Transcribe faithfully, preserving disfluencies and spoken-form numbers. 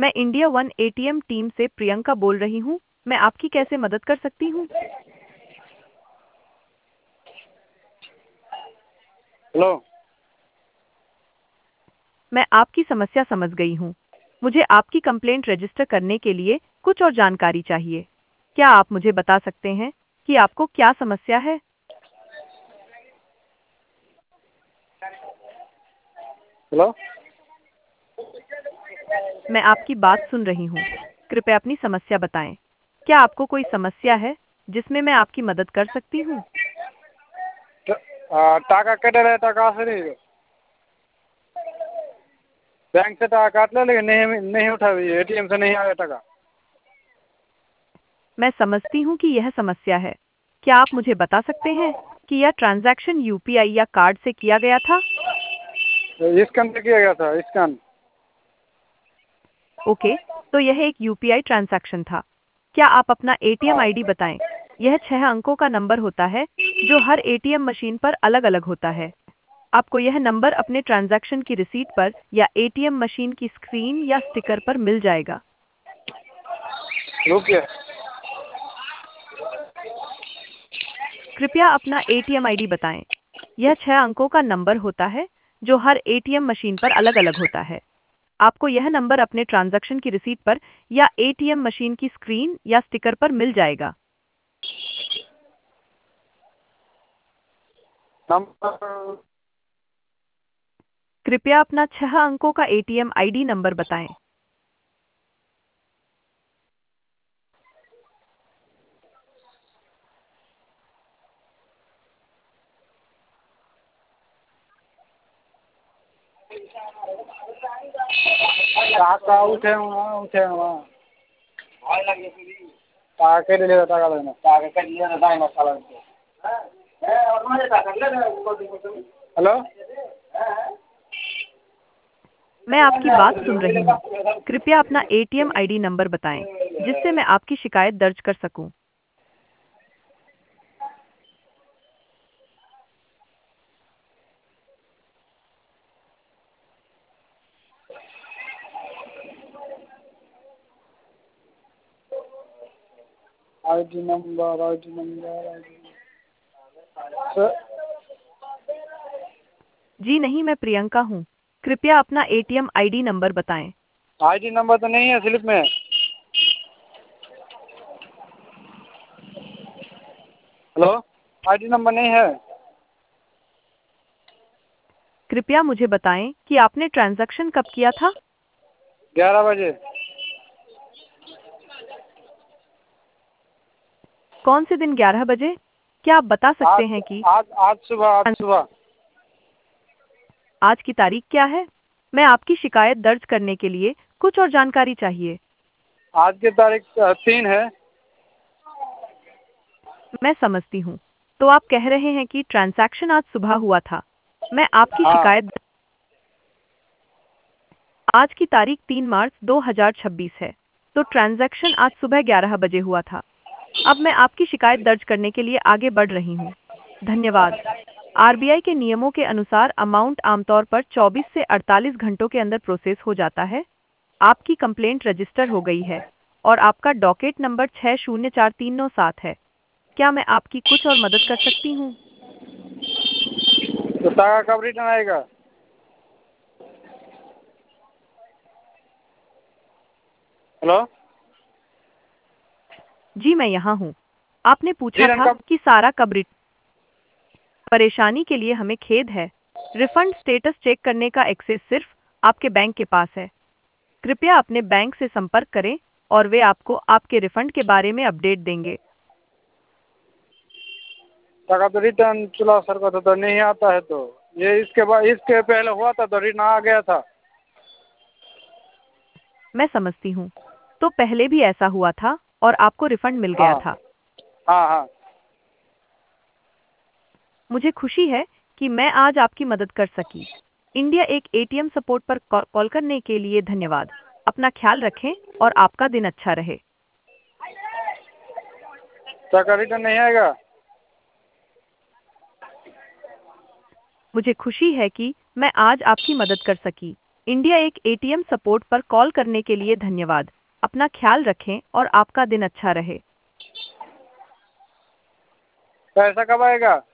मैं India one ATM team से प्रियंका बोल रही हूँ। मैं आपकी कैसे मदद कर सकती हूँ? हेलो। मैं आपकी समस्या समझ गई हूँ। मुझे आपकी कंप्लेंट रजिस्टर करने के लिए कुछ और जानकारी चाहिए। क्या आप मुझे बता सकते हैं कि आपको क्या समस्या है? हेलो। मैं आपकी बात सुन रही हूँ। कृपया अपनी समस्या बताएं। क्या आपको कोई समस्या है जिसमें मैं आपकी मदद कर सकती हूँ? टाका केटे रहे टाका আসেনি बैंक से टाका काट ले लेकिन नहीं नहीं उठा एटीएम से नहीं आया टाका। मैं समझती हूँ कि यह समस्या है। क्या आप मुझे बता सकते हैं कि यह ट्रांजैक्शन यूपीआई या कार्ड से किया गया था? स्कैन से किया गया था स्कैन। ओके, तो यह एक यूपीआई ट्रांजैक्शन था। क्या आप अपना एटीएम हाँ। आईडी बताएं? यह छह अंकों का नंबर होता है जो हर एटीएम मशीन पर अलग-अलग होता है। आपको यह नंबर अपने ट्रांजैक्शन की रिसीट पर या एटीएम मशीन की स्क्रीन या स्टिकर पर मिल जाएगा। रुकिए। कृपया अपना एटीएम आईडी बताएं। यह छह अंकों का नंबर होता है जो हर एटीएम मशीन पर अलग-अलग होता है। आपको यह नंबर अपने ट्रांजैक्शन की रिसीट पर या एटीएम मशीन की स्क्रीन या स्टिकर पर मिल जाएगा। नंबर कृपया अपना छह अंकों का एटीएम आईडी नंबर बताएं। টাকা উঠে না উঠে না টাকা কেটে নিলে টাকা দেয় না টাকা কেটে নিলে দেয় না সালা। हेलो। मैं आपकी बात सुन रही हूँ। कृपया अपना एटीएम आईडी नंबर बताएं जिससे मैं आपकी शिकायत दर्ज कर सकूं। ID number ID number ID sir. जी नहीं, मैं प्रियंका हूँ। कृपया अपना एटीएम आईडी नंबर बताएं। आईडी नंबर तो नहीं है स्लिप में। हेलो। आईडी नंबर नहीं है। कृपया मुझे बताएं कि आपने ट्रांजैक्शन कब किया था? ग्यारह बजे। कौन से दिन ग्यारह बजे? क्या आप बता सकते आज हैं कि आज आज सुबह आज सुबह। आज की तारीख क्या है? मैं आपकी शिकायत दर्ज करने के लिए कुछ और जानकारी चाहिए। आज की तारीख अ, तीन है। मैं समझती हूँ। तो आप कह रहे हैं कि ट्रांजैक्शन आज सुबह हुआ था। मैं आपकी हाँ। शिकायत आज की तारीख तीन मार्च दो हज़ार छब्बीस है, तो ट्रांजैक्शन आज सुबह ग्यारह बजे हुआ था। अब मैं आपकी शिकायत दर्ज करने के लिए आगे बढ़ रही हूँ। धन्यवाद। आरबीआई के नियमों के अनुसार अमाउंट आमतौर पर चौबीस से अड़तालीस घंटों के अंदर प्रोसेस हो जाता है। आपकी कंप्लेंट रजिस्टर हो गई है और आपका डॉकेट नंबर छः शून्य चार तीन नौ सात है। क्या मैं आपकी कुछ और मदद कर सकती हूँ? तो टाका कब रिटर्न आएगा? हेलो। जी मैं यहाँ हूँ। आपने पूछा रिटर्न था कब? कि सारा कब रिट परेशानी के लिए हमें खेद है। रिफंड स्टेटस चेक करने का एक्सेस सिर्फ आपके बैंक के पास है। कृपया अपने बैंक से संपर्क करें और वे आपको आपके रिफंड के बारे में अपडेट देंगे। टाका तो रिटर्न चला सर का तो नहीं आता है तो ये इसके बाद इसके पहले हुआ था तो रिटर्न आ गया था। मैं समझती हूँ। तो पहले भी ऐसा हुआ था और आपको रिफंड मिल गया हाँ था। हाँ हाँ। मुझे खुशी है कि मैं आज आपकी मदद कर सकी। इंडिया एक एटीएम सपोर्ट पर कॉ- कॉल करने के लिए धन्यवाद। अपना ख्याल रखें और आपका दिन अच्छा रहे। टाका रिटर्न नहीं आएगा। मुझे खुशी है कि मैं आज आपकी मदद कर सकी। इंडिया एक एटीएम सपोर्ट पर कॉल करने के लिए धन्यवाद। अपना ख्याल रखें और आपका दिन अच्छा रहे। पैसा कब आएगा?